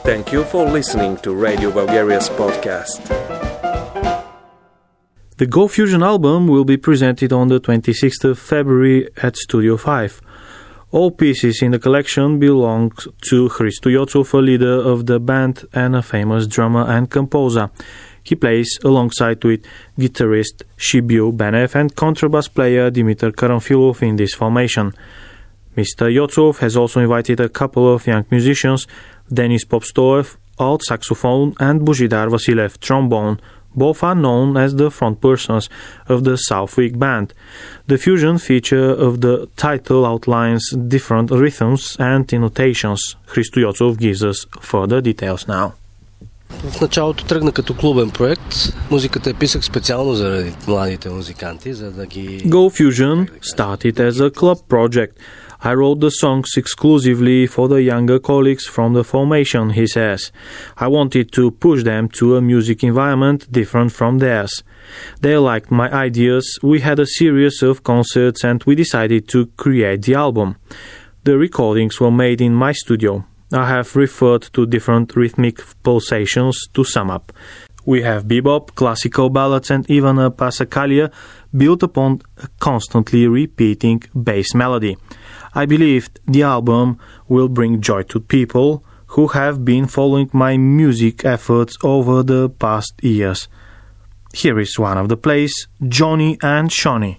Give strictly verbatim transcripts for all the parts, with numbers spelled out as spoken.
Thank you for listening to Radio Bulgaria's podcast. The Go Fusion album will be presented on the twenty-sixth of February at Studio five. All pieces in the collection belong to Hristo Iotov, a leader of the band and a famous drummer and composer. He plays alongside with guitarist Shibiu Benev and contrabass player Dimitar Karamfilov in this formation. Mister Iotov has also invited a couple of young musicians, Denis Popstoev, alt saxophone, and Buzhidar Vasilev, trombone. Both are known as the frontpersons of the Southwick band. The fusion feature of the title outlines different rhythms and notations. Hristo Iotov gives us further details now. В началото тръгна като клубен проект. Музиката е писах специално заради младите музиканти, за да ги... Go Fusion started as a club project. I wrote the songs exclusively for the younger colleagues from the formation, he says. I wanted to push them to a music environment different from theirs. They liked my ideas, we had a series of concerts and we decided to create the album. The recordings were made in my studio. I have referred to different rhythmic pulsations to sum up. We have bebop, classical ballads and even a passacaglia built upon a constantly repeating bass melody. I believe the album will bring joy to people who have been following my music efforts over the past years. Here is one of the plays, Johnny and Shawnee.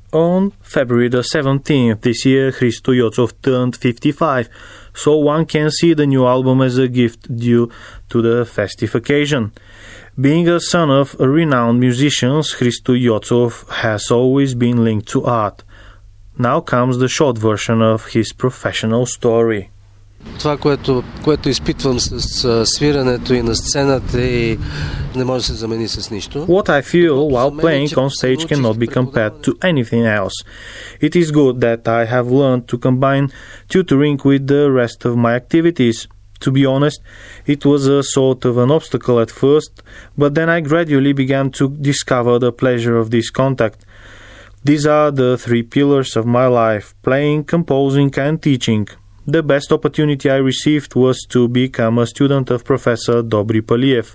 On February the seventeenth this year, Hristo Iotov turned fifty-five, so one can see the new album as a gift due to the festive occasion. Being a son of a renowned musician, Hristo Iotov has always been linked to art. Now comes the short version of his professional story. Това, което, което изпитвам с свирането и на сцената и не може да се замени с нищо. What I feel while playing on stage cannot be compared to anything else. It is good that I have learned to combine tutoring with the rest of my activities. To be honest, it was a sort of an obstacle at first, but then I gradually began to discover the pleasure of this contact. These are the three pillars of my life: playing, composing, and teaching. The best opportunity I received was to become a student of Professor Dobry Paliev.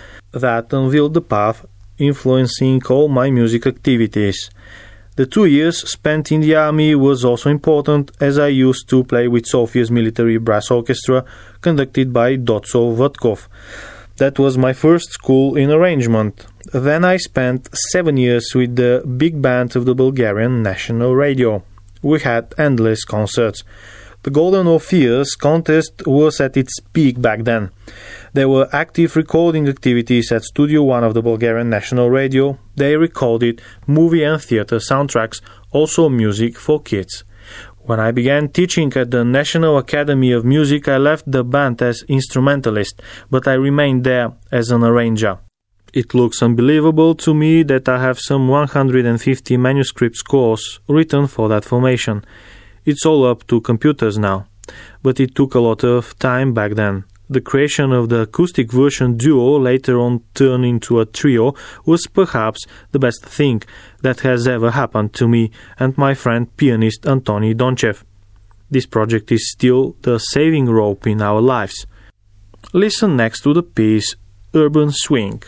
That unveiled the path, influencing all my music activities. The two years spent in the army was also important, as I used to play with Sofia's military brass orchestra, conducted by Dotso Vodkov. That was my first school in arrangement. Then I spent seven years with the big band of the Bulgarian National Radio. We had endless concerts. The Golden Orpheus contest was at its peak back then. There were active recording activities at Studio One of the Bulgarian National Radio. They recorded movie and theater soundtracks, also music for kids. When I began teaching at the National Academy of Music, I left the band as instrumentalist, but I remained there as an arranger. It looks unbelievable to me that I have some one hundred fifty manuscript scores written for that formation. It's all up to computers now, but it took a lot of time back then. The creation of the acoustic version duo, later on turned into a trio, was perhaps the best thing that has ever happened to me and my friend pianist Antoni Donchev. This project is still the saving rope in our lives. Listen next to the piece Urban Swing.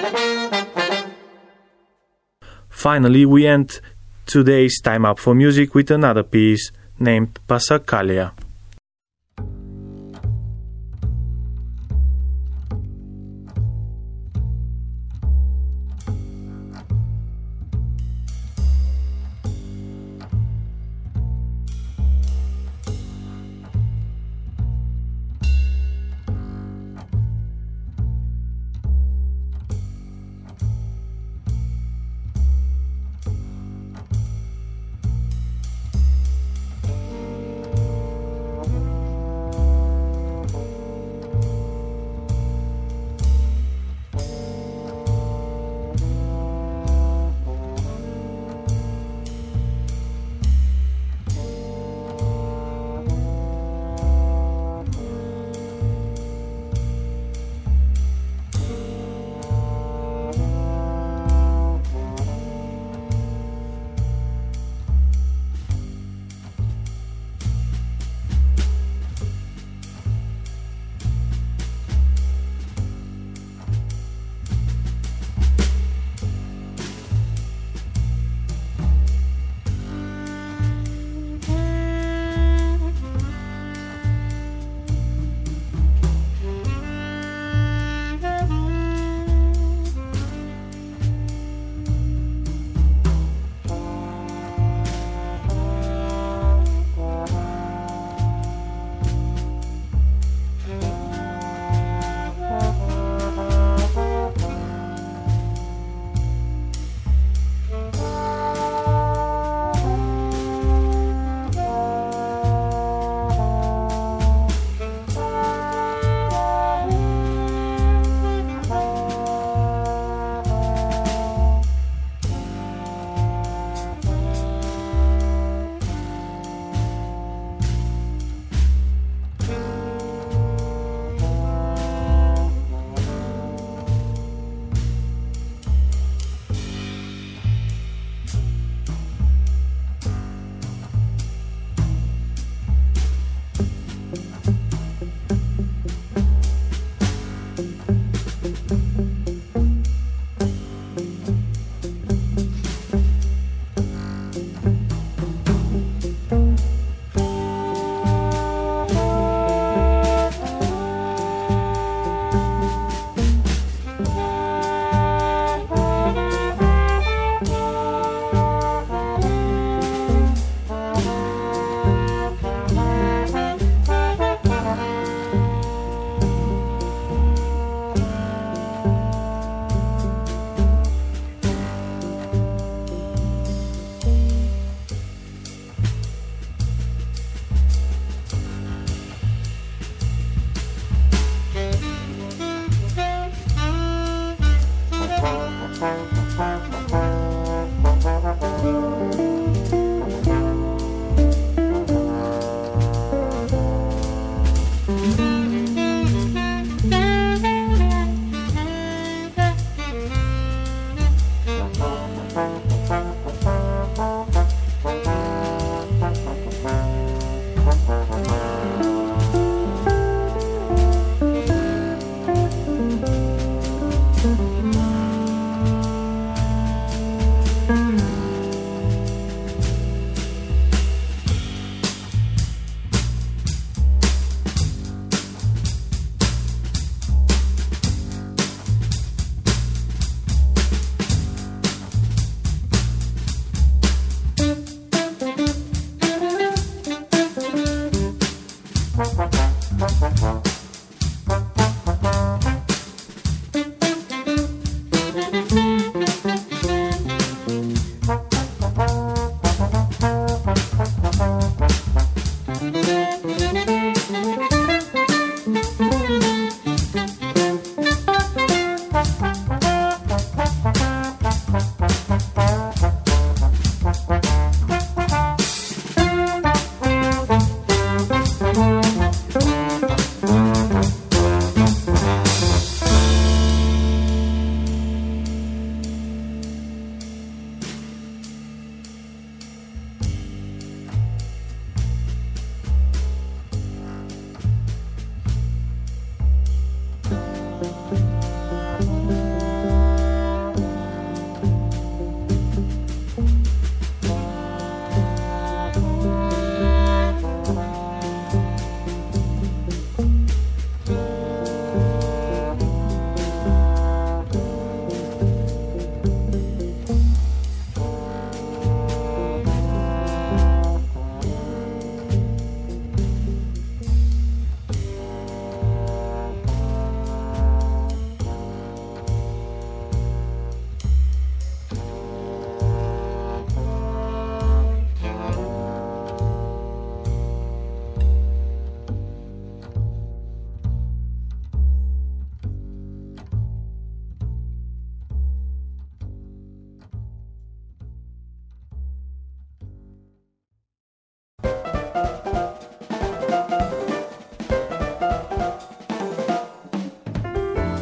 Finally, we end today's Time Up for Music with another piece named Passacaglia.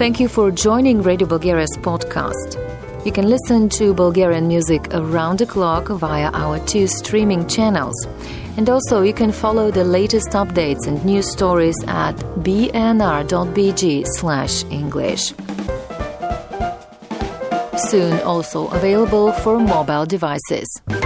Thank you for joining Radio Bulgaria's podcast. You can listen to Bulgarian music around the clock via our two streaming channels. And also you can follow the latest updates and news stories at bnr.bg slash English. Soon also available for mobile devices.